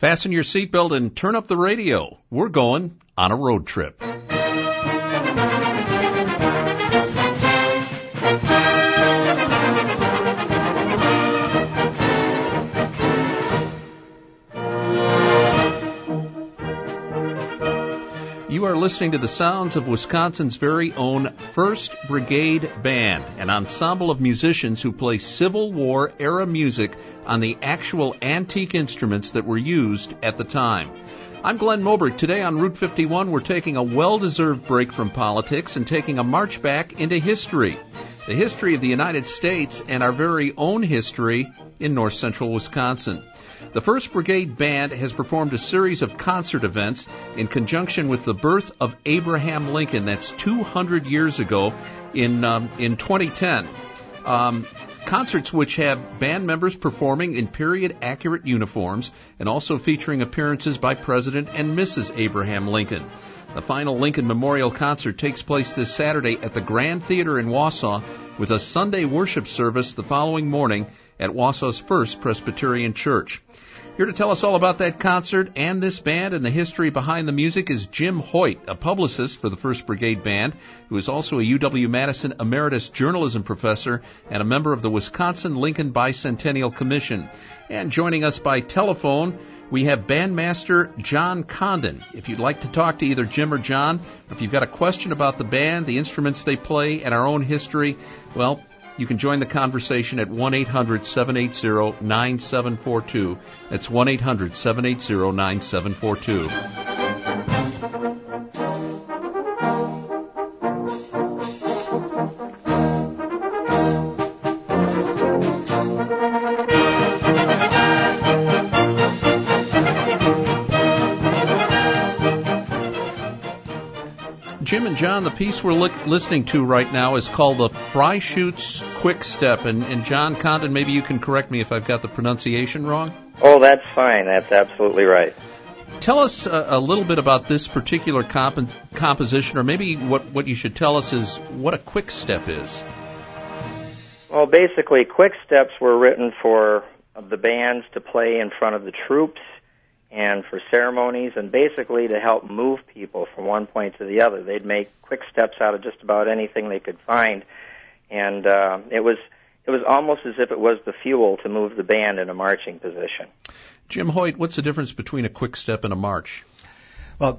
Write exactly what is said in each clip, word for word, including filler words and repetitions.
Fasten your seatbelt and turn up the radio. We're going on a road trip. You are listening to the sounds of Wisconsin's very own First Brigade Band, an ensemble of musicians who play Civil War-era music on the actual antique instruments that were used at the time. I'm Glenn Moberg. Today on Route fifty-one, we're taking a well-deserved break from politics and taking a march back into history. The history of the United States and our very own history in north-central Wisconsin. The First Brigade Band has performed a series of concert events in conjunction with the birth of Abraham Lincoln. That's two hundred years ago in um, in twenty ten. Um, concerts which have band members performing in period-accurate uniforms and also featuring appearances by President and Missus Abraham Lincoln. The final Lincoln Memorial Concert takes place this Saturday at the Grand Theater in Wausau with a Sunday worship service the following morning at Wausau's First Presbyterian Church. Here to tell us all about that concert and this band and the history behind the music is Jim Hoyt, a publicist for the First Brigade Band, who is also a U W-Madison Emeritus Journalism Professor and a member of the Wisconsin Lincoln Bicentennial Commission. And joining us by telephone, we have bandmaster John Condon. If you'd like to talk to either Jim or John, or if you've got a question about the band, the instruments they play, and our own history, well, you can join the conversation at one eight hundred seven eight zero nine seven four two. That's one eight hundred seven eight zero nine seven four two. Jim and John, the piece we're li- listening to right now is called the Freischütz Quick Step. And, and John Condon, maybe you can correct me if I've got the pronunciation wrong. Oh, that's fine. That's absolutely right. Tell us a, a little bit about this particular comp- composition, or maybe what, what you should tell us is what a quick step is. Well, basically, quick steps were written for the bands to play in front of the troops and for ceremonies, and basically to help move people from one point to the other. They'd make quick steps out of just about anything they could find, and uh, it was it was almost as if it was the fuel to move the band in a marching position. Jim Hoyt, what's the difference between a quick step and a march? Well,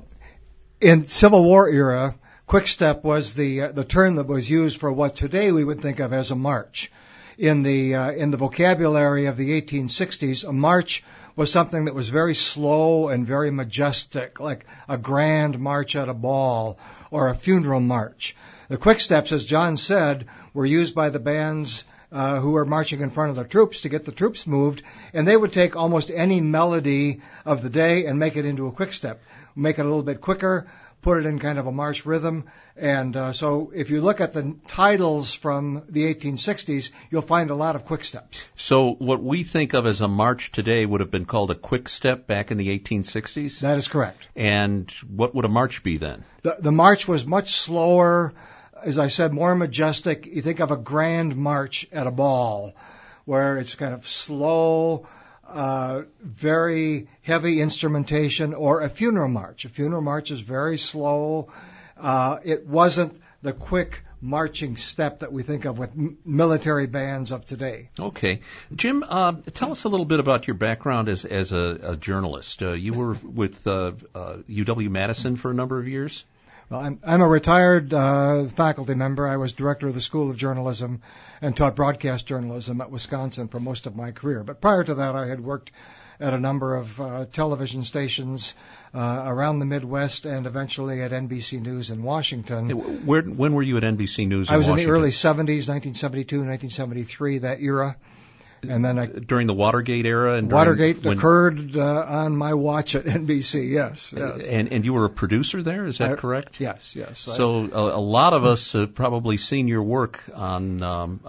in Civil War era, quick step was the uh, the term that was used for what today we would think of as a march. In the uh, in the vocabulary of the eighteen sixties, a march was something that was very slow and very majestic, like a grand march at a ball or a funeral march. The quick steps, as John said, were used by the bands uh, who were marching in front of the troops to get the troops moved, and they would take almost any melody of the day and make it into a quick step, make it a little bit quicker, put it in kind of a march rhythm. And uh, so if you look at the titles from the eighteen sixties, you'll find a lot of quick steps. So what we think of as a march today would have been called a quick step back in the eighteen sixties? That is correct. And what would a march be then? The, the march was much slower, as I said, more majestic. You think of a grand march at a ball, where it's kind of slow, Uh, very heavy instrumentation, or a funeral march. A funeral march is very slow. Uh, it wasn't the quick marching step that we think of with m- military bands of today. Okay. Jim, uh, tell us a little bit about your background as, as a, a journalist. Uh, you were with uh, uh, U W-Madison for a number of years? Well, I'm, I'm a retired uh, faculty member. I was director of the School of Journalism and taught broadcast journalism at Wisconsin for most of my career. But prior to that, I had worked at a number of uh, television stations uh, around the Midwest and eventually at N B C News in Washington. Where, when were you at N B C News in I was Washington? in the early seventies, nineteen seventy-two, nineteen seventy-three, that era. And then I, during the Watergate era, and during, Watergate when, occurred uh, on my watch at N B C. Yes, yes. And and you were a producer there, is that I, correct? Yes, yes. So I, a, a lot of us have probably seen your work on um, uh,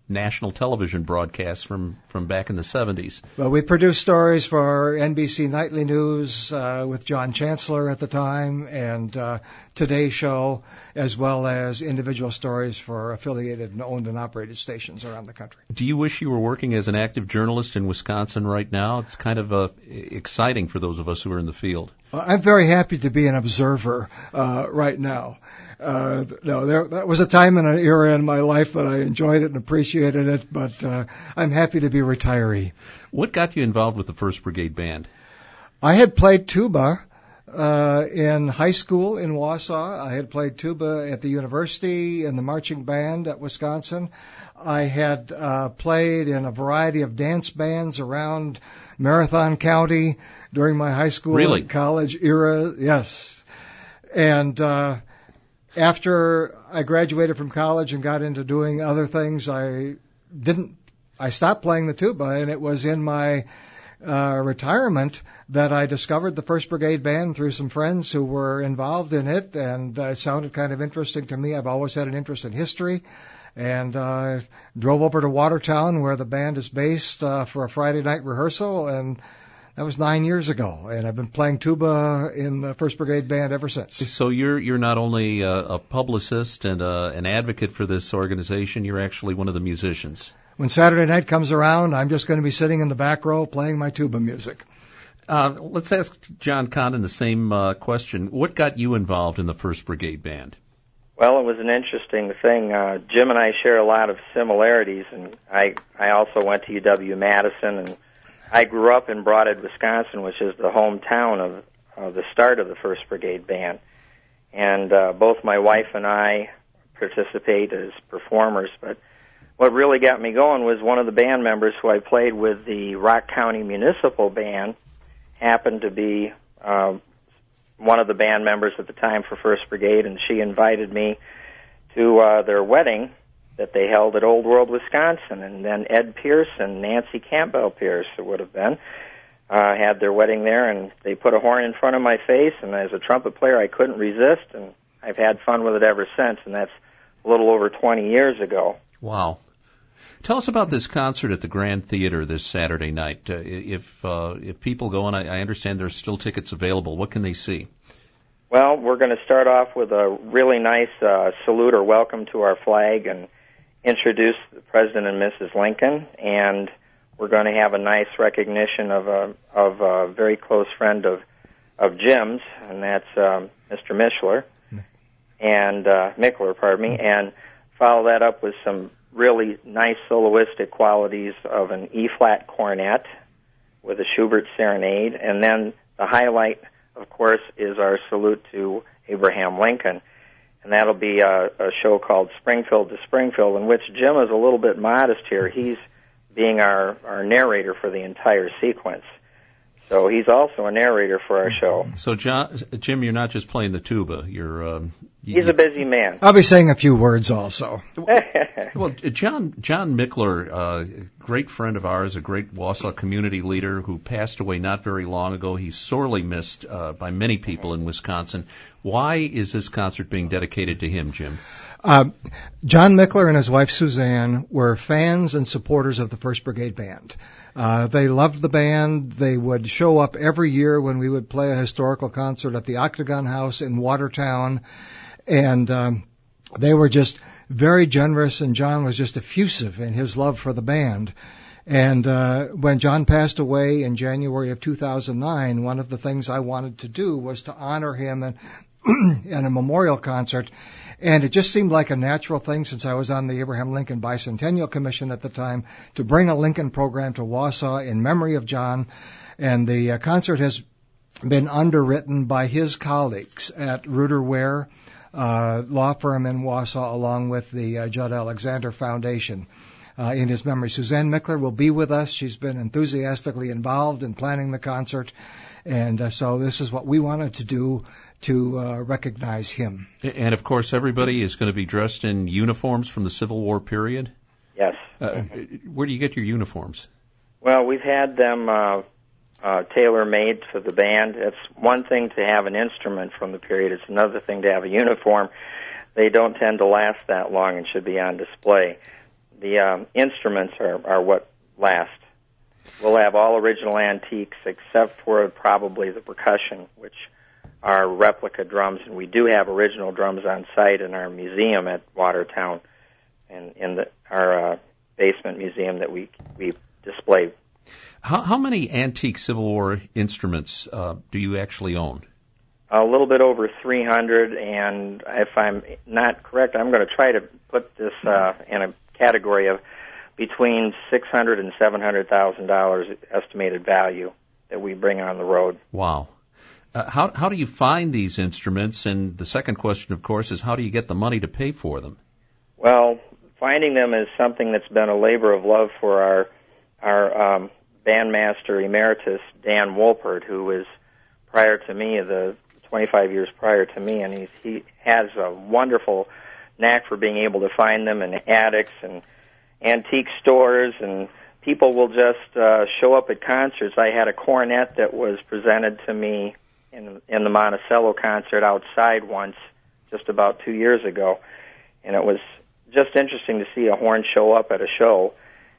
national television broadcasts from, from back in the seventies. Well, we produced stories for N B C Nightly News uh, with John Chancellor at the time, and uh, Today Show, as well as individual stories for affiliated and owned and operated stations around the country. Do you wish you were working as an active journalist in Wisconsin right now? It's kind of uh, exciting for those of us who are in the field. I'm very happy to be an observer uh, right now. Uh, no, there, that was a time and an era in my life that I enjoyed it and appreciated it, but uh, I'm happy to be a retiree. What got you involved with the First Brigade Band? I had played tuba uh, in high school in Wausau. I had played tuba at the university in the marching band at Wisconsin. I had uh, played in a variety of dance bands around Marathon County during my high school really? and college era. Yes. And uh, after I graduated from college and got into doing other things, I didn't, I stopped playing the tuba, and it was in my uh, retirement that I discovered the First Brigade Band through some friends who were involved in it, and uh, it sounded kind of interesting to me. I've always had an interest in history, and uh, drove over to Watertown, where the band is based, uh, for a Friday night rehearsal, and that was nine years ago, and I've been playing tuba in the First Brigade Band ever since. So you're you're not only a, a publicist and a, an advocate for this organization, you're actually one of the musicians. When Saturday night comes around, I'm just going to be sitting in the back row playing my tuba music. Uh, let's ask John Condon the same uh, question. What got you involved in the First Brigade Band? Well, it was an interesting thing. Uh, Jim and I share a lot of similarities, and I I also went to U W Madison, and I grew up in Broadhead, Wisconsin, which is the hometown of uh, the start of the First Brigade Band. And uh, both my wife and I participate as performers, but what really got me going was one of the band members who I played with, the Rock County Municipal Band, happened to be uh, one of the band members at the time for First Brigade, and she invited me to uh, their wedding that they held at Old World, Wisconsin. And then Ed Pierce and Nancy Campbell Pierce, it would have been, uh, had their wedding there, and they put a horn in front of my face, and as a trumpet player I couldn't resist, and I've had fun with it ever since, and that's a little over twenty years ago. Wow. Tell us about this concert at the Grand Theater this Saturday night. Uh, if uh, if people go, and I, I understand there's still tickets available, what can they see? Well, we're going to start off with a really nice uh, salute or welcome to our flag and introduce the President and Missus Lincoln, and we're going to have a nice recognition of a of a very close friend of of Jim's, and that's um, Mister Mishler, and uh, Mickler, pardon me, and follow that up with some really nice soloistic qualities of an E-flat cornet with a Schubert serenade, and then the highlight, of course, is our salute to Abraham Lincoln. And that'll be a, a show called Springfield to Springfield, in which Jim is a little bit modest here. He's being our, our narrator for the entire sequence. So he's also a narrator for our show. So, John, Jim, you're not just playing the tuba. You're um, you, he's a busy man. I'll be saying a few words also. Well, John John Mickler, uh, a great friend of ours, a great Wausau community leader who passed away not very long ago. He's sorely missed uh, by many people in Wisconsin. Why is this concert being dedicated to him, Jim? Uh, John Mickler and his wife Suzanne were fans and supporters of the First Brigade Band. Uh, they loved the band. They would show up every year when we would play a historical concert at the Octagon House in Watertown. And um, they were just very generous, and John was just effusive in his love for the band. And uh, when John passed away in January of two thousand nine, one of the things I wanted to do was to honor him and in a memorial concert. And it just seemed like a natural thing, since I was on the Abraham Lincoln Bicentennial Commission at the time, to bring a Lincoln program to Wausau in memory of John. And the uh, concert has been underwritten by his colleagues at Reuter Ware uh, law firm in Wausau, along with the uh, Judd Alexander Foundation. Uh, in his memory, Suzanne Mickler will be with us. She's been enthusiastically involved in planning the concert. And uh, so this is what we wanted to do to uh, recognize him. And, of course, everybody is going to be dressed in uniforms from the Civil War period? Yes. Uh, where do you get your uniforms? Well, we've had them uh, uh, tailor-made for the band. It's one thing to have an instrument from the period. It's another thing to have a uniform. They don't tend to last that long and should be on display. the um, instruments are, are what last. We'll have all original antiques except for probably the percussion, which are replica drums, and we do have original drums on site in our museum at Watertown, and in the, our uh, basement museum that we we display. How, how many antique Civil War instruments uh, do you actually own? A little bit over three hundred, and if I'm not correct, I'm going to try to put this uh, in a category of between six hundred and seven hundred thousand dollars estimated value that we bring on the road. Wow. Uh, how how do you find these instruments? And the second question, of course, is how do you get the money to pay for them? Well, finding them is something that's been a labor of love for our our um, bandmaster emeritus, Dan Wolpert, who was prior to me, the twenty-five years prior to me, and he's, he has a wonderful knack for being able to find them in attics and antique stores, and people will just uh, show up at concerts. I had a cornet that was presented to me in, in the Monticello concert outside once, just about two years ago, and it was just interesting to see a horn show up at a show.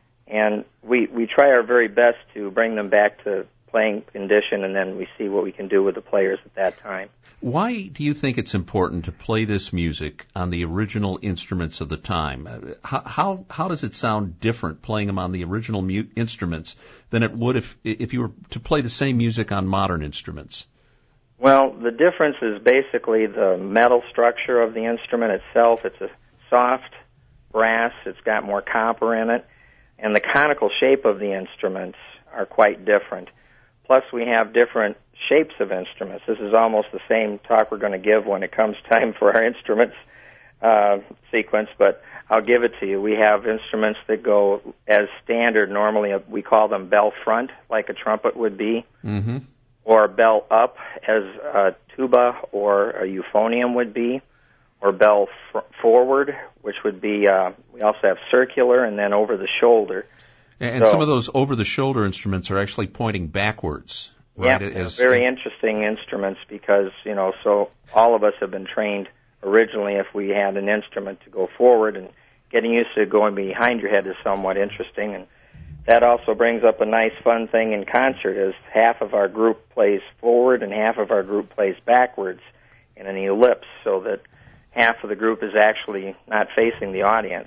And we we try our very best to bring them back to playing condition, and then we see what we can do with the players at that time. Why do you think it's important to play this music on the original instruments of the time? How how, how does it sound different playing them on the original mu- instruments than it would if if you were to play the same music on modern instruments? Well, the difference is basically the metal structure of the instrument itself. It's a soft brass. It's got more copper in it. And the conical shape of the instruments are quite different. Plus, we have different shapes of instruments. This is almost the same talk we're going to give when it comes time for our instruments uh, sequence, but I'll give it to you. We have instruments that go as standard. Normally, we call them bell front, like a trumpet would be, mm-hmm. or bell up, as a tuba or a euphonium would be, or bell fr- forward, which would be, uh, we also have circular, and then over the shoulder. And so, some of those over-the-shoulder instruments are actually pointing backwards, right? Yeah, As, very interesting instruments because, you know, so all of us have been trained originally if we had an instrument to go forward, and getting used to going behind your head is somewhat interesting. And that also brings up a nice fun thing in concert is half of our group plays forward and half of our group plays backwards in an ellipse so that half of the group is actually not facing the audience.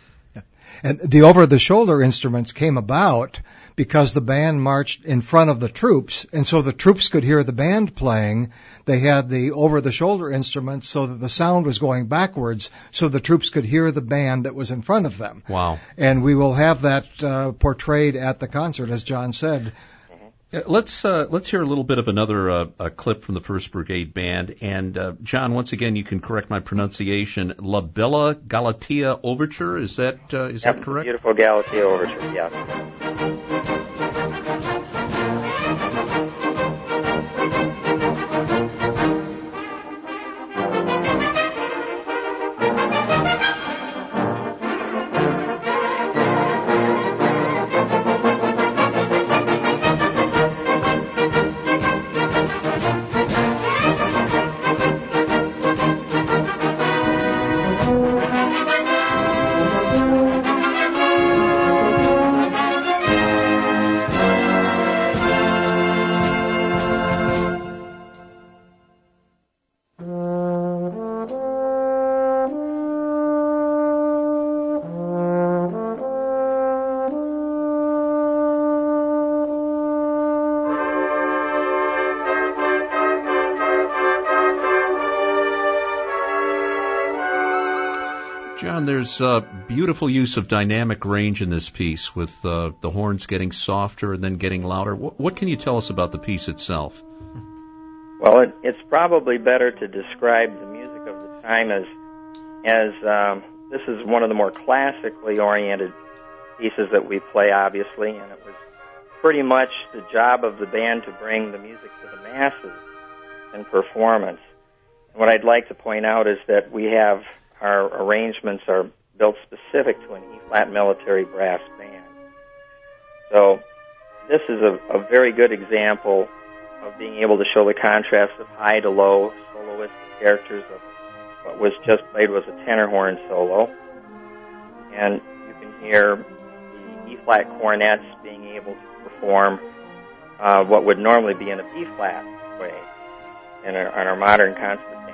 And the over-the-shoulder instruments came about because the band marched in front of the troops, and so the troops could hear the band playing. They had the over-the-shoulder instruments so that the sound was going backwards so the troops could hear the band that was in front of them. Wow. And we will have that uh, portrayed at the concert, as John said. Uh, Let's uh, let's hear a little bit of another uh, a clip from the First Brigade Band. And uh, John, once again, you can correct my pronunciation. La Bella Galatea Overture, is that uh, is Yep, that correct? Beautiful Galatea Overture, yeah. John, there's uh, beautiful use of dynamic range in this piece with uh, the horns getting softer and then getting louder. What, what can you tell us about the piece itself? Well, it, it's probably better to describe the music of the time as, as um, this is one of the more classically oriented pieces that we play, obviously, and it was pretty much the job of the band to bring the music to the masses in performance. And what I'd like to point out is that we have our arrangements are built specific to an E-flat military brass band. So this is a, a very good example of being able to show the contrast of high to low soloistic characters of what was just played was a tenor horn solo. And you can hear the E-flat cornets being able to perform uh, what would normally be in a B-flat way in our, in our modern concert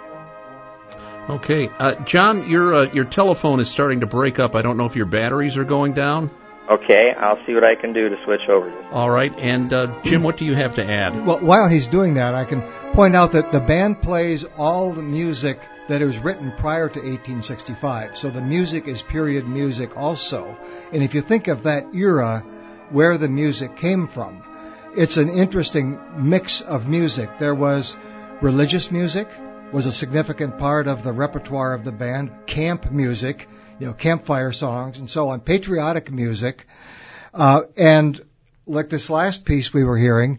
band. Okay. Uh, John, your uh, your telephone is starting to break up. I don't know if your batteries are going down. Okay, I'll see what I can do to switch over. All right. And, uh, Jim, what do you have to add? Well, while he's doing that, I can point out that the band plays all the music that was written prior to eighteen sixty-five. So the music is period music also. And if you think of that era, where the music came from, it's an interesting mix of music. There was religious music, was a significant part of the repertoire of the band, camp music, you know, campfire songs and so on, patriotic music, uh, and like this last piece we were hearing,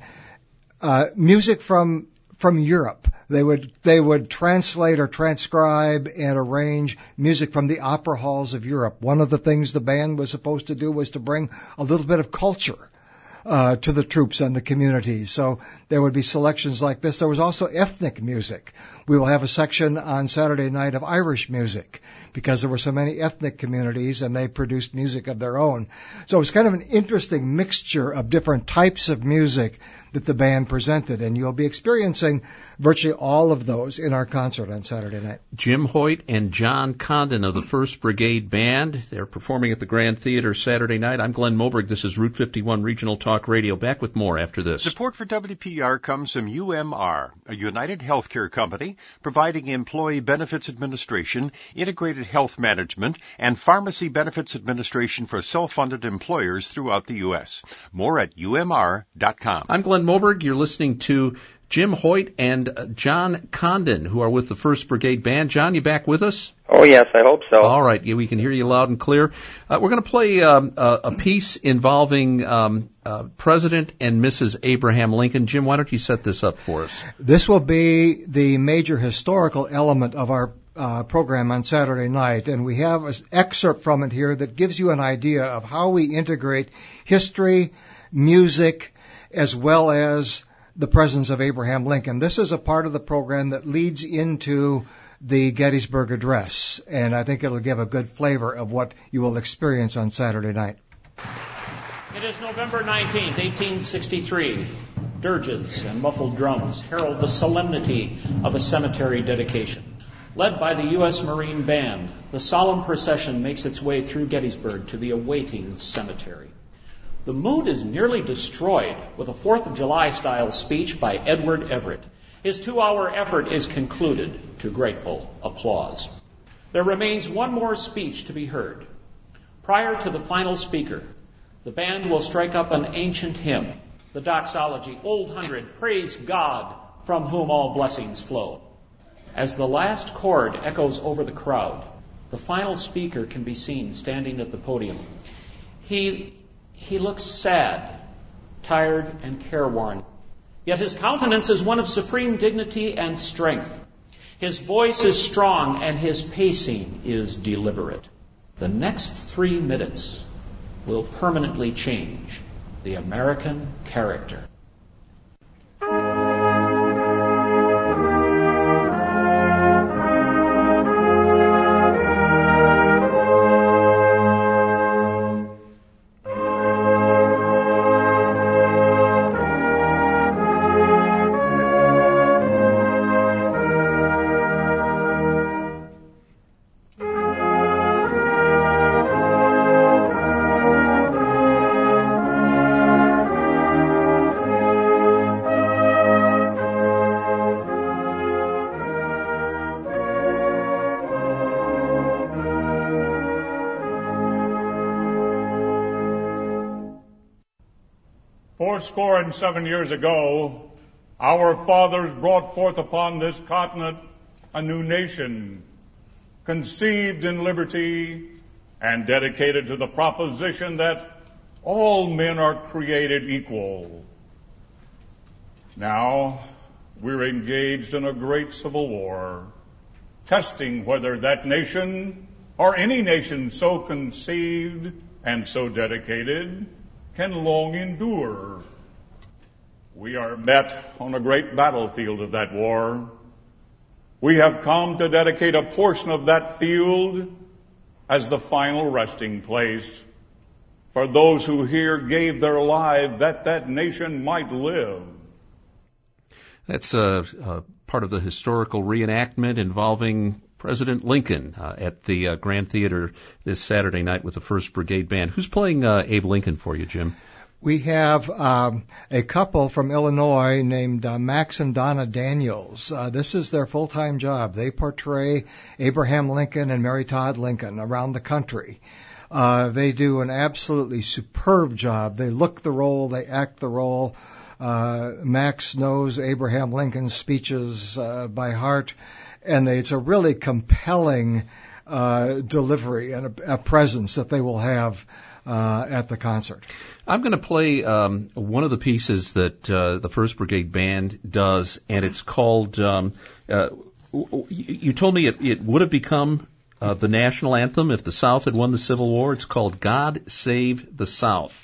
uh, music from from Europe. They would they would translate or transcribe and arrange music from the opera halls of Europe. One of the things the band was supposed to do was to bring a little bit of culture Uh, to the troops and the communities. So there would be selections like this. There was also ethnic music. We will have a section on Saturday night of Irish music because there were so many ethnic communities and they produced music of their own. So it was kind of an interesting mixture of different types of music that the band presented, and you'll be experiencing virtually all of those in our concert on Saturday night. Jim Hoyt and John Condon of the First Brigade Band. They're performing at the Grand Theater Saturday night. I'm Glenn Moberg. This is Route fifty-one Regional Talk Radio. Back with more after this. Support for W P R comes from U M R, a United Healthcare company providing employee benefits administration, integrated health management, and pharmacy benefits administration for self-funded employers throughout the U S. More at U M R dot com. I'm Glenn Moberg. You're listening to Jim Hoyt and John Condon, who are with the First Brigade Band. John, you back with us? Oh, yes, I hope so. All right. Yeah, we can hear you loud and clear. Uh, we're going to play um, a, a piece involving um, uh, President and Missus Abraham Lincoln. Jim, why don't you set this up for us? This will be the major historical element of our uh, program on Saturday night, and we have an excerpt from it here that gives you an idea of how we integrate history, music, as well as the presence of Abraham Lincoln. This is a part of the program that leads into the Gettysburg Address, and I think it'll give a good flavor of what you will experience on Saturday night. It is November nineteenth, eighteen sixty-three. Dirges and muffled drums herald the solemnity of a cemetery dedication. Led by the U S Marine Band, the solemn procession makes its way through Gettysburg to the awaiting cemetery. The mood is nearly destroyed with a fourth of July-style speech by Edward Everett. His two-hour effort is concluded to grateful applause. There remains one more speech to be heard. Prior to the final speaker, the band will strike up an ancient hymn, the doxology, Old Hundred, Praise God, from whom all blessings flow. As the last chord echoes over the crowd, the final speaker can be seen standing at the podium. He... He looks sad, tired, and careworn. Yet his countenance is one of supreme dignity and strength. His voice is strong, and his pacing is deliberate. The next three minutes will permanently change the American character. Fourscore and seven years ago, our fathers brought forth upon this continent a new nation, conceived in liberty and dedicated to the proposition that all men are created equal. Now, we're engaged in a great civil war, testing whether that nation, or any nation so conceived and so dedicated, can long endure. We are met on a great battlefield of that war. We have come to dedicate a portion of that field as the final resting place for those who here gave their lives that that nation might live. That's uh, uh, part of the historical reenactment involving President Lincoln uh, at the uh, Grand Theater this Saturday night with the First Brigade Band. Who's playing uh, Abe Lincoln for you, Jim? We have um, a couple from Illinois named uh, Max and Donna Daniels. Uh, this is their full-time job. They portray Abraham Lincoln and Mary Todd Lincoln around the country. Uh, they do an absolutely superb job. They look the role, they act the role. Uh, Max knows Abraham Lincoln's speeches uh, by heart, and they, it's a really compelling uh, delivery and a, a presence that they will have uh, at the concert. I'm going to play um, one of the pieces that uh, the First Brigade Band does, and it's called, um, uh, you told me it, it would have become uh, the national anthem if the South had won the Civil War. It's called God Save the South.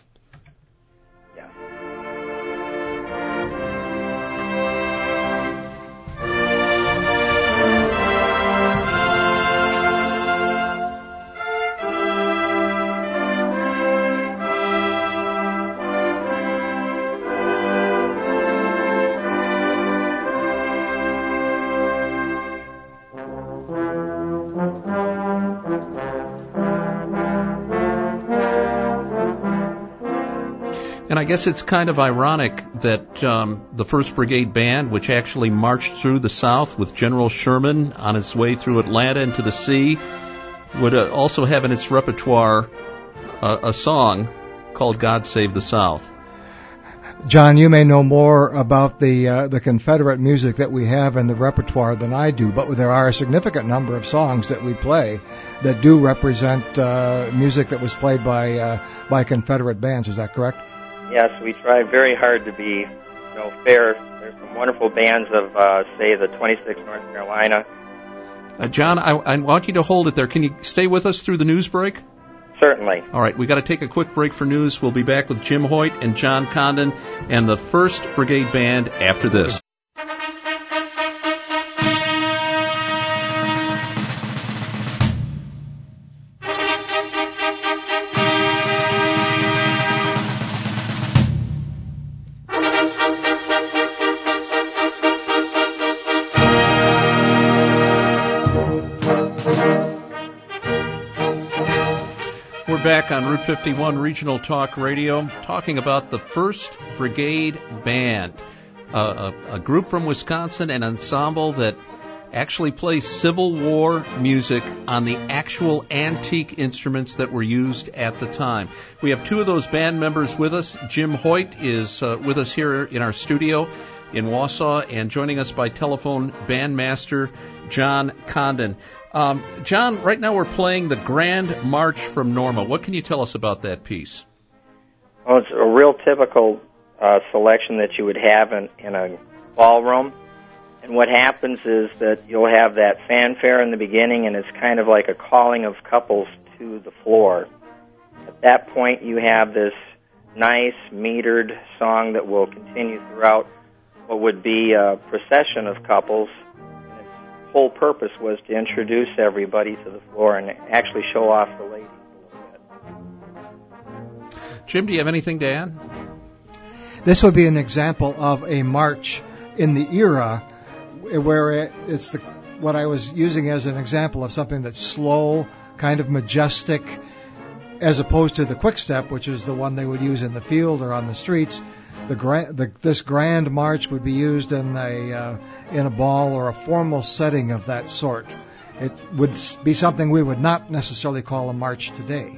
And I guess it's kind of ironic that um, the First Brigade Band, which actually marched through the South with General Sherman on its way through Atlanta into the sea, would uh, also have in its repertoire uh, a song called God Save the South. John, you may know more about the uh, the Confederate music that we have in the repertoire than I do, but there are a significant number of songs that we play that do represent uh, music that was played by uh, by Confederate bands. Is that correct? Yes, we try very hard to be, you know, fair. There's some wonderful bands of, uh, say, the twenty-sixth North Carolina. Uh, John, I, I want you to hold it there. Can you stay with us through the news break? Certainly. All right, we got to take a quick break for news. We'll be back with Jim Hoyt and John Condon and the First Brigade Band after this. Back on Route fifty-one Regional Talk Radio, talking about the First Brigade Band, uh, a, a group from Wisconsin, an ensemble that actually plays Civil War music on the actual antique instruments that were used at the time. We have two of those band members with us. Jim Hoyt is uh, with us here in our studio in Wausau, and joining us by telephone, bandmaster John Condon. Um, John, right now we're playing the Grand March from Norma. What can you tell us about that piece? Well, it's a real typical uh, selection that you would have in, in a ballroom. And what happens is that you'll have that fanfare in the beginning, and it's kind of like a calling of couples to the floor. At that point, you have this nice, metered song that will continue throughout what would be a procession of couples. Whole purpose was to introduce everybody to the floor and actually show off the ladies a little bit. Jim, do you have anything to add? This would be an example of a march in the era where it, it's the, what I was using as an example of something that's slow, kind of majestic, as opposed to the quick step, which is the one they would use in the field or on the streets. The, gra- the this grand march would be used in a uh, in a ball or a formal setting of that sort. It would be something we would not necessarily call a march today.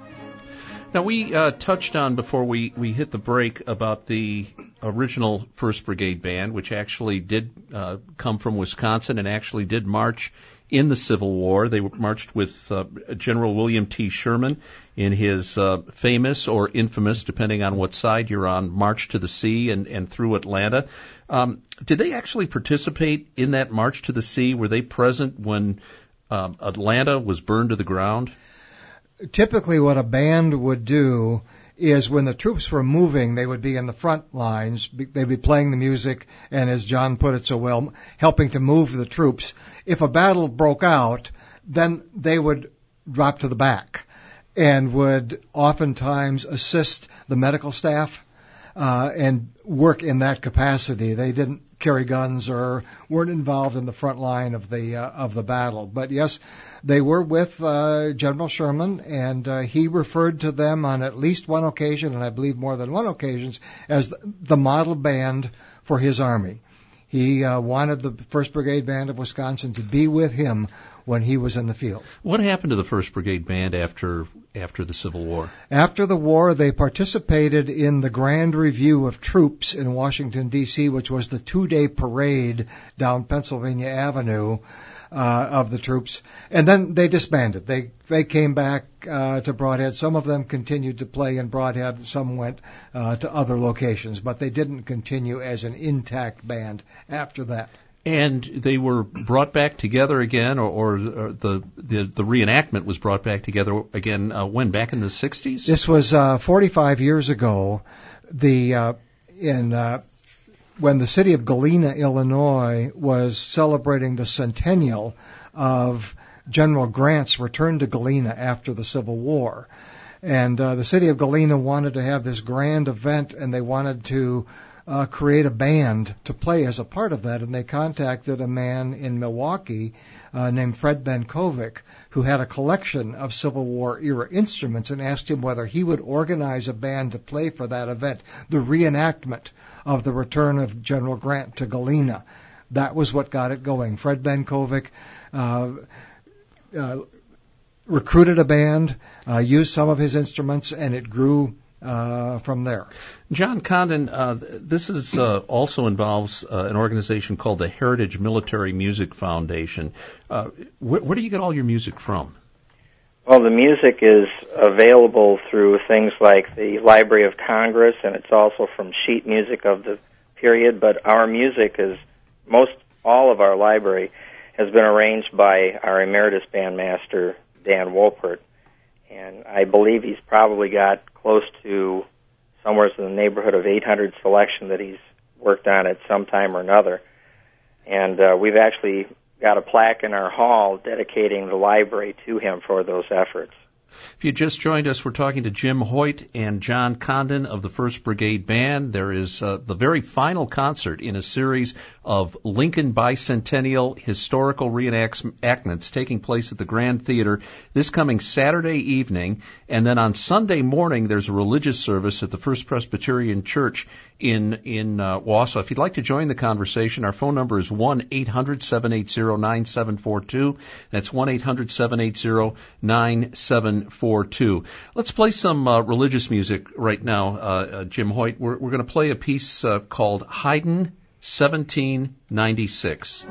Now, we uh, touched on before we, we hit the break about the original First Brigade Band, which actually did uh, come from Wisconsin and actually did march in the Civil War. They marched with uh, General William T. Sherman in his uh, famous or infamous, depending on what side you're on, March to the Sea and, and through Atlanta. Um, did they actually participate in that March to the Sea? Were they present when um, Atlanta was burned to the ground? Typically what a band would do is when the troops were moving, they would be in the front lines. They'd be playing the music, and as John put it so well, helping to move the troops. If a battle broke out, then they would drop to the back. and would oftentimes assist the medical staff uh, and work in that capacity. They didn't carry guns or weren't involved in the front line of the uh, of the battle. But yes, they were with uh, General Sherman, and uh, he referred to them on at least one occasion, and I believe more than one occasions, as the model band for his army. He uh, wanted the first Brigade Band of Wisconsin to be with him when he was in the field. What happened to the first Brigade Band after after the Civil War? After the war, they participated in the Grand Review of Troops in Washington, D C, which was the two-day parade down Pennsylvania Avenue uh, of the troops. And then they disbanded. They they came back uh, to Brodhead. Some of them continued to play in Brodhead. Some went uh, to other locations. But they didn't continue as an intact band after that. And they were brought back together again, or, or, or the, the the reenactment was brought back together again uh, when? Back in the sixties? This was uh, forty-five years ago. The uh, in uh, when the city of Galena, Illinois, was celebrating the centennial of General Grant's return to Galena after the Civil War. And uh, the city of Galena wanted to have this grand event, and they wanted to Uh, create a band to play as a part of that, and they contacted a man in Milwaukee uh, named Fred Benkovic, who had a collection of Civil War era instruments, and asked him whether he would organize a band to play for that event, the reenactment of the return of General Grant to Galena. That was what got it going. Fred Benkovic uh, uh, recruited a band, uh, used some of his instruments, and it grew Uh, from there. John Condon, uh, this is uh, also involves uh, an organization called the Heritage Military Music Foundation. Uh, wh- where do you get all your music from? Well, the music is available through things like the Library of Congress, and it's also from sheet music of the period, but our music is, most all of our library has been arranged by our emeritus bandmaster, Dan Wolpert. And I believe he's probably got close to somewhere in the neighborhood of eight hundred selection that he's worked on at some time or another. And uh, we've actually got a plaque in our hall dedicating the library to him for those efforts. If you just joined us, we're talking to Jim Hoyt and John Condon of the first Brigade Band. There is uh, the very final concert in a series of Lincoln Bicentennial historical reenactments taking place at the Grand Theater this coming Saturday evening. And then on Sunday morning, there's a religious service at the First Presbyterian Church in in uh, Wausau. If you'd like to join the conversation, our phone number is one eight hundred seven eight zero nine seven four two. That's one eight hundred seven eight zero nine seven four two. Let's play some uh, religious music right now, uh, uh, Jim Hoyt. We're, we're going to play a piece uh, called Haydn seventeen ninety-six.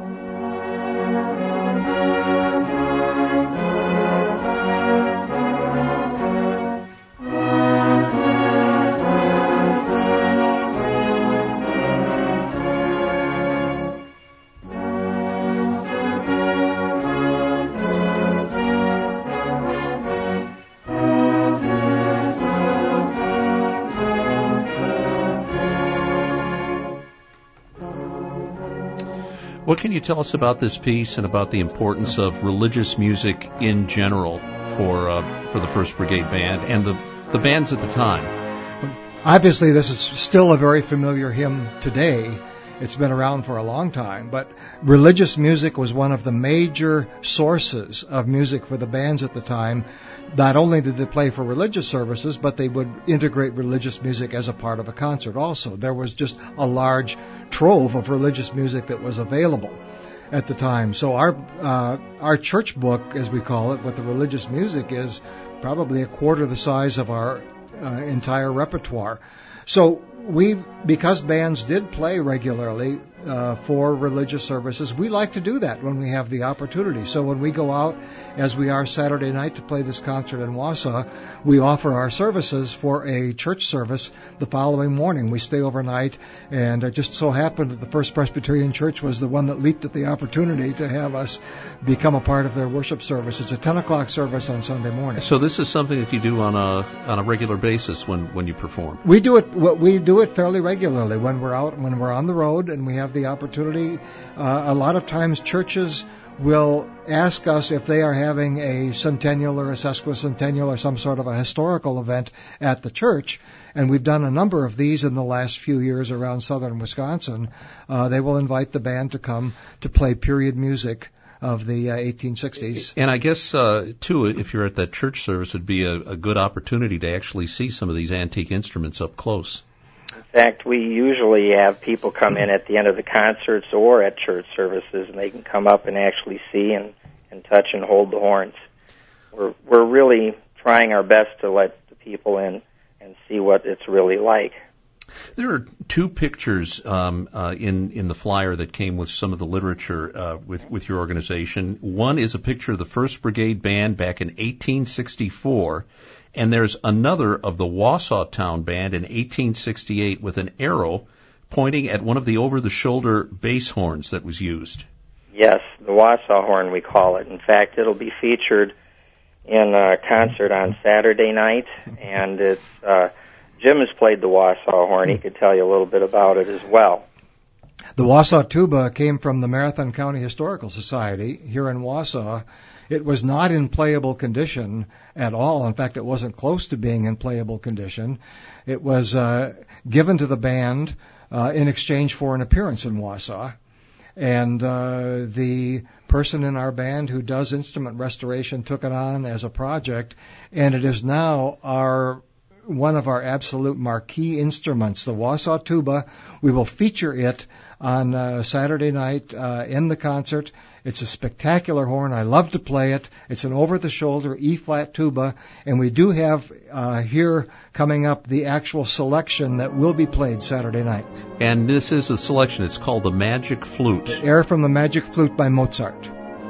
What can you tell us about this piece and about the importance of religious music in general for uh, for the first Brigade Band and the, the bands at the time? Obviously, this is still a very familiar hymn today. It's been around for a long time, but religious music was one of the major sources of music for the bands at the time. Not only did they play for religious services, but they would integrate religious music as a part of a concert also. There was just a large trove of religious music that was available at the time. So our uh, our church book, as we call it, with the religious music, is probably a quarter the size of our uh, entire repertoire. So we, because bands did play regularly uh, for religious services, we like to do that when we have the opportunity. So when we go out, as we are Saturday night to play this concert in Wausau, we offer our services for a church service the following morning. We stay overnight, and it just so happened that the First Presbyterian Church was the one that leaped at the opportunity to have us become a part of their worship service. It's a ten o'clock service on Sunday morning. So this is something that you do on a on a regular basis when, when you perform? We do it. We do it fairly regularly when we're out, when we're on the road, and we have the opportunity. Uh, a lot of times churches will ask us if they are having a centennial or a sesquicentennial or some sort of a historical event at the church, and we've done a number of these in the last few years around southern Wisconsin. Uh, they will invite the band to come to play period music of the uh, eighteen sixties. And I guess, uh, too, if you're at that church service, it'd be a, a good opportunity to actually see some of these antique instruments up close. In fact, we usually have people come in at the end of the concerts or at church services, and they can come up and actually see and, and touch and hold the horns. We're, we're really trying our best to let the people in and see what it's really like. There are two pictures um, uh, in in the flyer that came with some of the literature uh, with with your organization. One is a picture of the First Brigade Band back in eighteen sixty-four, and there's another of the Wausau Town Band in eighteen sixty-eight with an arrow pointing at one of the over-the-shoulder bass horns that was used. Yes, the Wausau horn, we call it. In fact, it'll be featured in a concert on Saturday night, and it's uh, Jim has played the Wausau horn. He could tell you a little bit about it as well. The Wausau tuba came from the Marathon County Historical Society here in Wausau. It was not in playable condition at all. In fact, it wasn't close to being in playable condition. It was uh, given to the band uh, in exchange for an appearance in Wausau. And uh, the person in our band who does instrument restoration took it on as a project, and it is now our one of our absolute marquee instruments, the Wausau tuba. We will feature it on uh, Saturday night uh, in the concert. It's a spectacular horn. I love to play it. It's an over-the-shoulder E-flat tuba, and we do have uh, here coming up the actual selection that will be played Saturday night. And this is the selection. It's called the Magic Flute. Air from the Magic Flute by Mozart.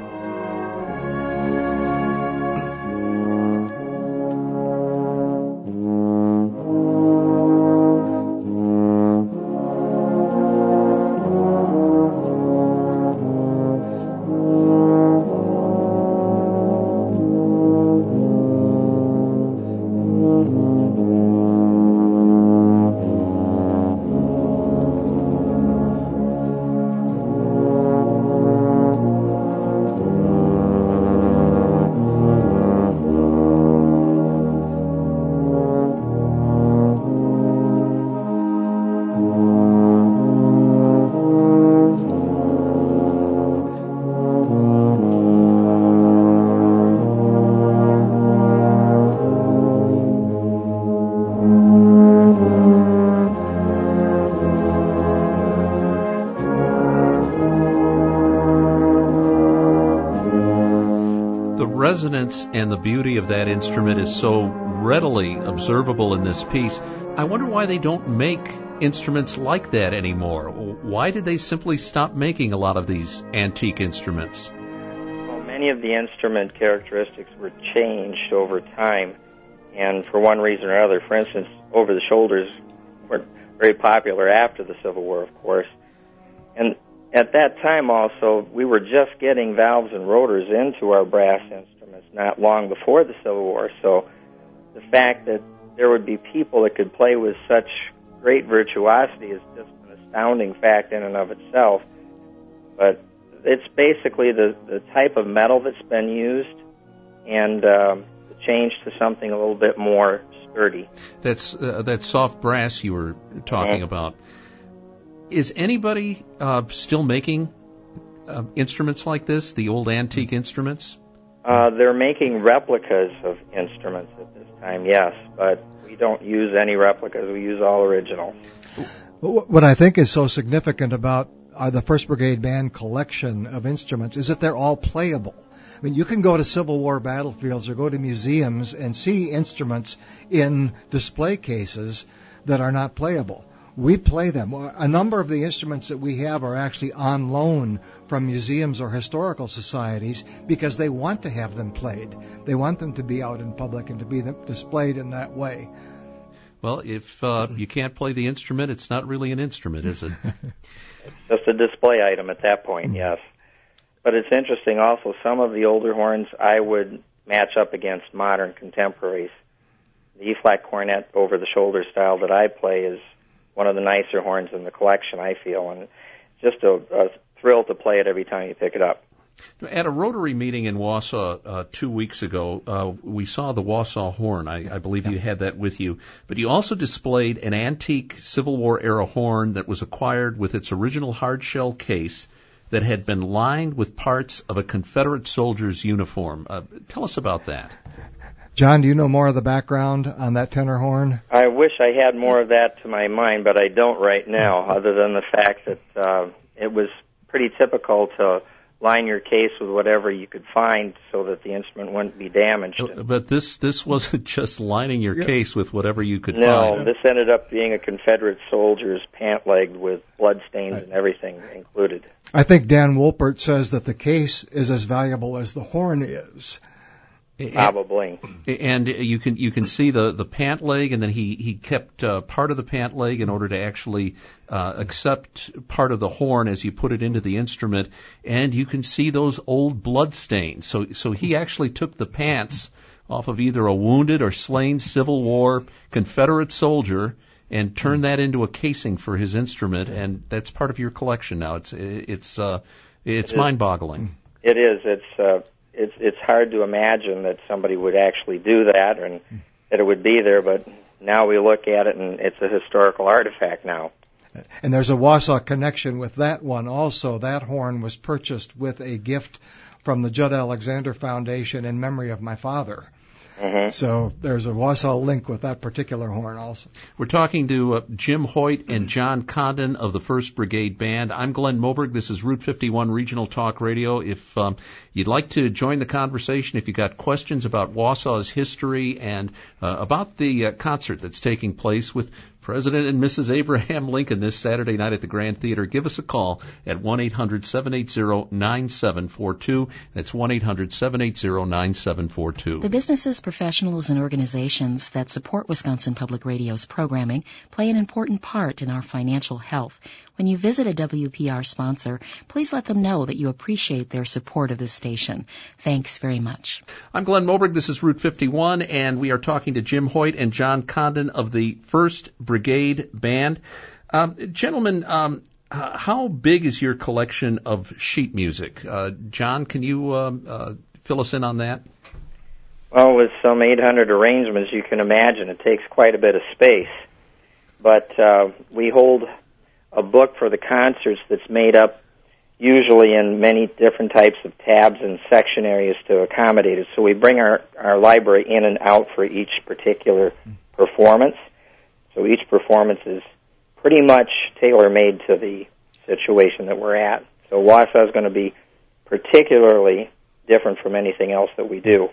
Resonance and the beauty of that instrument is so readily observable in this piece. I wonder why they don't make instruments like that anymore. Why did they simply stop making a lot of these antique instruments? Well, many of the instrument characteristics were changed over time, and for one reason or other. For instance, over-the-shoulders were very popular after the Civil War, of course. And at that time also, we were just getting valves and rotors into our brass instruments not long before the Civil War. So the fact that there would be people that could play with such great virtuosity is just an astounding fact in and of itself. But it's basically the, the type of metal that's been used and um, the change to something a little bit more sturdy. That's uh, that soft brass you were talking mm-hmm. about. Is anybody uh, still making uh, instruments like this, the old antique instruments? Uh, they're making replicas of instruments at this time, yes, but we don't use any replicas. We use all original. What I think is so significant about uh, the First Brigade Band collection of instruments is that they're all playable. I mean, you can go to Civil War battlefields or go to museums and see instruments in display cases that are not playable. We play them. A number of the instruments that we have are actually on loan from museums or historical societies because they want to have them played. They want them to be out in public and to be displayed in that way. Well, if uh, you can't play the instrument, it's not really an instrument, is it? It's just a display item at that point, yes. But it's interesting also, some of the older horns I would match up against modern contemporaries. The E-flat cornet over-the-shoulder style that I play is one of the nicer horns in the collection, I feel. And just a, a thrill to play it every time you pick it up. At a Rotary meeting in Wausau uh, two weeks ago, uh, we saw the Wausau horn. I, I believe yeah. you had that with you. But you also displayed an antique Civil War-era horn that was acquired with its original hard-shell case that had been lined with parts of a Confederate soldier's uniform. Uh, tell us about that. John, do you know more of the background on that tenor horn? I wish I had more of that to my mind, but I don't right now, other than the fact that uh, it was pretty typical to line your case with whatever you could find so that the instrument wouldn't be damaged. But this this wasn't just lining your yeah. case with whatever you could no, find. No, this ended up being a Confederate soldier's pant leg with blood stains and everything included. I think Dan Wolpert says that the case is as valuable as the horn is. Probably. And you can you can see the, the pant leg, and then he he kept uh, part of the pant leg in order to actually uh, accept part of the horn as you put it into the instrument, and you can see those old blood stains. So so he actually took the pants off of either a wounded or slain Civil War Confederate soldier and turned that into a casing for his instrument, and that's part of your collection now. It's it's uh, it's it mind-boggling. It is. It's. Uh, It's it's hard to imagine that somebody would actually do that and that it would be there, but now we look at it and it's a historical artifact now. And there's a Wausau connection with that one also. That horn was purchased with a gift from the Judd Alexander Foundation in memory of my father. Mm-hmm. So there's a Wausau link with that particular horn also. We're talking to uh, Jim Hoyt and John Condon of the First Brigade Band. I'm Glenn Moberg. This is Route fifty-one Regional Talk Radio. If um, you'd like to join the conversation, if you've got questions about Wausau's history and uh, about the uh, concert that's taking place with President and Missus Abraham Lincoln this Saturday night at the Grand Theater, give us a call at one eight hundred seven eight zero nine seven four two. That's one eight hundred seven eight zero nine seven four two. The businesses, professionals, and organizations that support Wisconsin Public Radio's programming play an important part in our financial health. When you visit a W P R sponsor, please let them know that you appreciate their support of this station. Thanks very much. I'm Glenn Moberg. This is Route fifty-one, and we are talking to Jim Hoyt and John Condon of the First Brigade Band. Um, gentlemen, um, how big is your collection of sheet music? Uh, John, can you uh, uh, fill us in on that? Well, with some eight hundred arrangements, you can imagine it takes quite a bit of space. But uh, we hold a book for the concerts that's made up usually in many different types of tabs and section areas to accommodate it. So we bring our, our library in and out for each particular performance. So each performance is pretty much tailor-made to the situation that we're at. So Wausau is going to be particularly different from anything else that we do.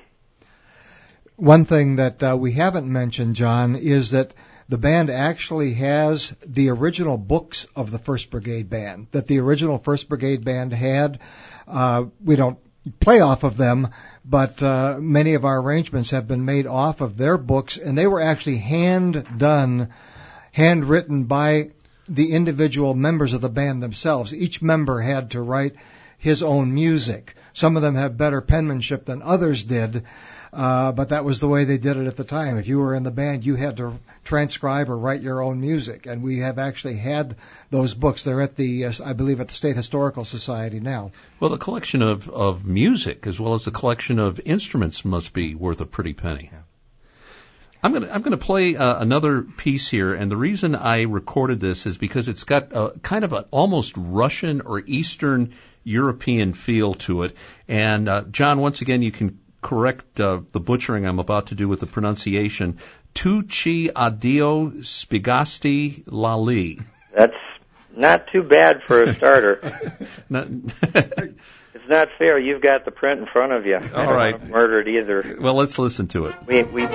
One thing that uh, we haven't mentioned, John, is that the band actually has the original books of the First Brigade Band that the original First Brigade Band had. Uh, we don't play off of them, but uh, many of our arrangements have been made off of their books, and they were actually hand done, handwritten by the individual members of the band themselves. Each member had to write his own music. Some of them have better penmanship than others did, uh, but that was the way they did it at the time. If you were in the band, you had to transcribe or write your own music, and we have actually had those books. They're at the, uh, I believe, at the State Historical Society now. Well, the collection of, of music as well as the collection of instruments must be worth a pretty penny. Yeah. I'm going to I'm going to play uh, another piece here, and the reason I recorded this is because it's got a, kind of an almost Russian or Eastern European feel to it. And uh, John, once again, you can correct uh, the butchering I'm about to do with the pronunciation. Tu ci addio spiegasti lali. That's not too bad for a starter. not It's not fair. You've got the print in front of you. All I don't right. want to murder it either. Well, let's listen to it. We we.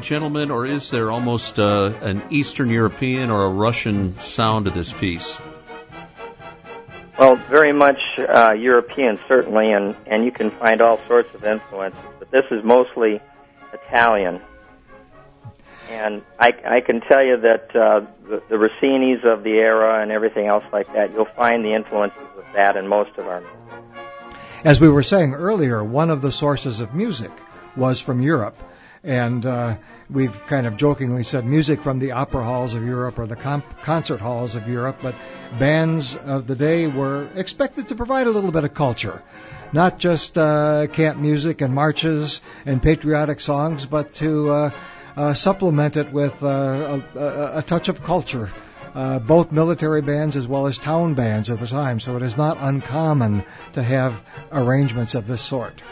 gentlemen, or is there almost uh, an Eastern European or a Russian sound to this piece? Well, very much uh, European, certainly, and, and you can find all sorts of influences, but this is mostly Italian. And I, I can tell you that uh, the, the Rossinis of the era and everything else like that, you'll find the influences of that in most of our music. As we were saying earlier, one of the sources of music was from Europe. And uh, we've kind of jokingly said music from the opera halls of Europe or the com- concert halls of Europe, but bands of the day were expected to provide a little bit of culture. Not just uh, camp music and marches and patriotic songs, but to uh, uh, supplement it with uh, a, a, a touch of culture. Uh, both military bands as well as town bands at the time, so it is not uncommon to have arrangements of this sort.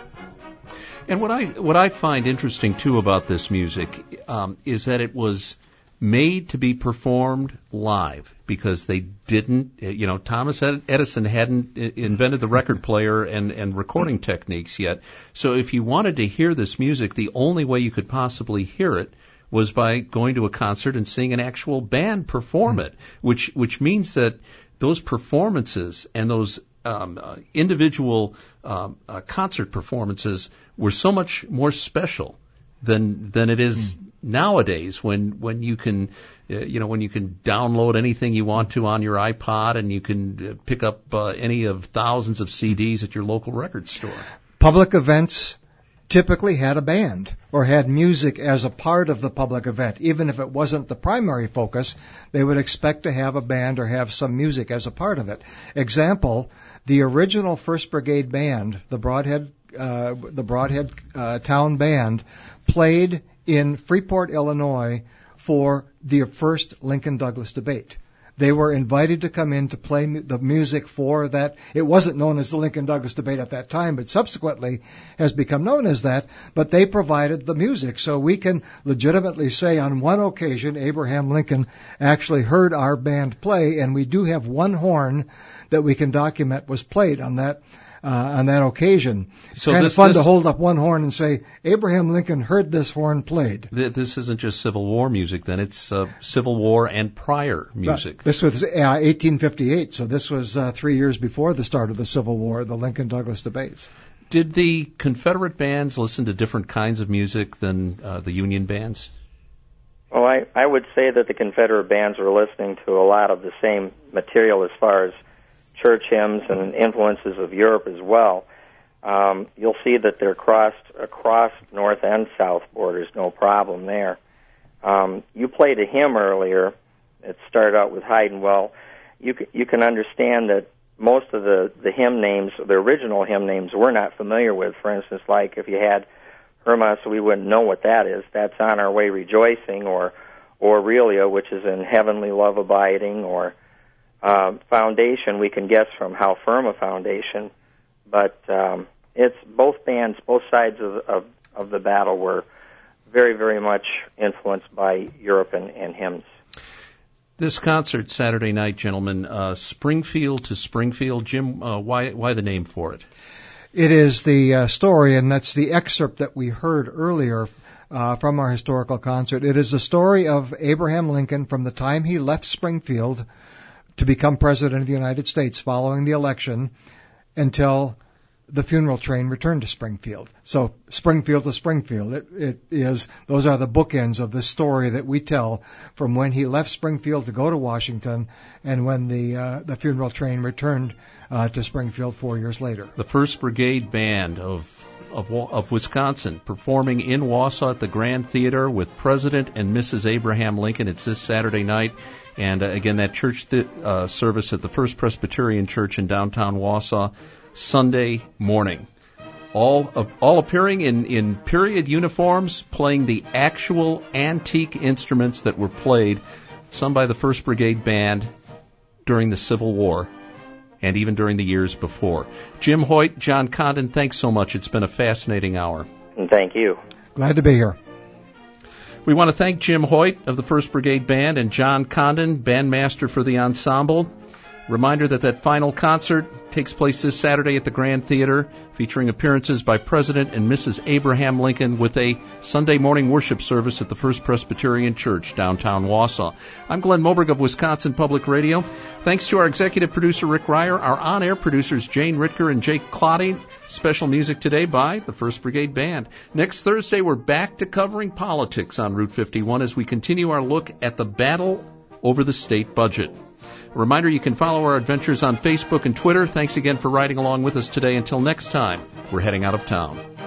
And what I what I find interesting too about this music um, is that it was made to be performed live, because they didn't, you know, Thomas Edison hadn't invented the record player and, and recording techniques yet. So if you wanted to hear this music, the only way you could possibly hear it was by going to a concert and seeing an actual band perform it, which which means that those performances and those um, uh, individual um, uh, concert performances were so much more special than than it is mm. nowadays, when when you can uh, you know when you can download anything you want to on your iPod, and you can uh, pick up uh, any of thousands of C Ds at your local record store. Public events typically had a band or had music as a part of the public event. Even if it wasn't the primary focus, they would expect to have a band or have some music as a part of it. Example, the original First Brigade Band, the Broadhead, uh, the Broadhead uh, Town Band, played in Freeport, Illinois for the first Lincoln-Douglas debate. They were invited to come in to play mu- the music for that. It wasn't known as the Lincoln-Douglas debate at that time, but subsequently has become known as that. But they provided the music. So we can legitimately say on one occasion, Abraham Lincoln actually heard our band play, and we do have one horn that we can document was played on that Uh, on that occasion. It's so kind this, of fun this, to hold up one horn and say, Abraham Lincoln heard this horn played. Th- this isn't just Civil War music, then. It's uh, Civil War and prior music. Right. This was uh, eighteen fifty-eight, so this was uh, three years before the start of the Civil War, the Lincoln-Douglas debates. Did the Confederate bands listen to different kinds of music than uh, the Union bands? Well, I, I would say that the Confederate bands were listening to a lot of the same material as far as church hymns and influences of Europe as well. Um, you'll see that they're crossed across north and south borders, no problem there. Um, you played a hymn earlier. It started out with Haydn. Well, you can, you can understand that most of the, the hymn names, the original hymn names, we're not familiar with. For instance, like if you had Hermas, we wouldn't know what that is. That's On Our Way Rejoicing, or Aurelia, which is in Heavenly Love Abiding, or Uh, foundation, we can guess from How Firm a Foundation, but um, it's both bands, both sides of, of, of the battle were very, very much influenced by Europe and, and hymns. This concert Saturday night, gentlemen, uh, Springfield to Springfield. Jim, uh, why why the name for it? It is the uh, story, and that's the excerpt that we heard earlier uh, from our historical concert. It is the story of Abraham Lincoln from the time he left Springfield to become president of the United States following the election until the funeral train returned to Springfield. So Springfield to Springfield, it, it is, those are the bookends of the story that we tell from when he left Springfield to go to Washington and when the uh, the funeral train returned uh, to Springfield four years later. The First Brigade Band of Of, of Wisconsin, performing in Wausau at the Grand Theater with President and Missus Abraham Lincoln. It's this Saturday night. And uh, again, that church th- uh, service at the First Presbyterian Church in downtown Wausau, Sunday morning. All uh, all appearing in, in period uniforms, playing the actual antique instruments that were played, some by the First Brigade Band during the Civil War, and even during the years before. Jim Hoyt, John Condon, thanks so much. It's been a fascinating hour. And thank you. Glad to be here. We want to thank Jim Hoyt of the First Brigade Band and John Condon, bandmaster for the ensemble. Reminder that that final concert takes place this Saturday at the Grand Theater, featuring appearances by President and Missus Abraham Lincoln with a Sunday morning worship service at the First Presbyterian Church, downtown Wausau. I'm Glenn Moberg of Wisconsin Public Radio. Thanks to our executive producer, Rick Ryer, our on-air producers, Jane Ritker and Jake Clotty. Special music today by the First Brigade Band. Next Thursday, we're back to covering politics on Route fifty-one as we continue our look at the battle over the state budget. A reminder, you can follow our adventures on Facebook and Twitter. Thanks again for riding along with us today. Until next time, we're heading out of town.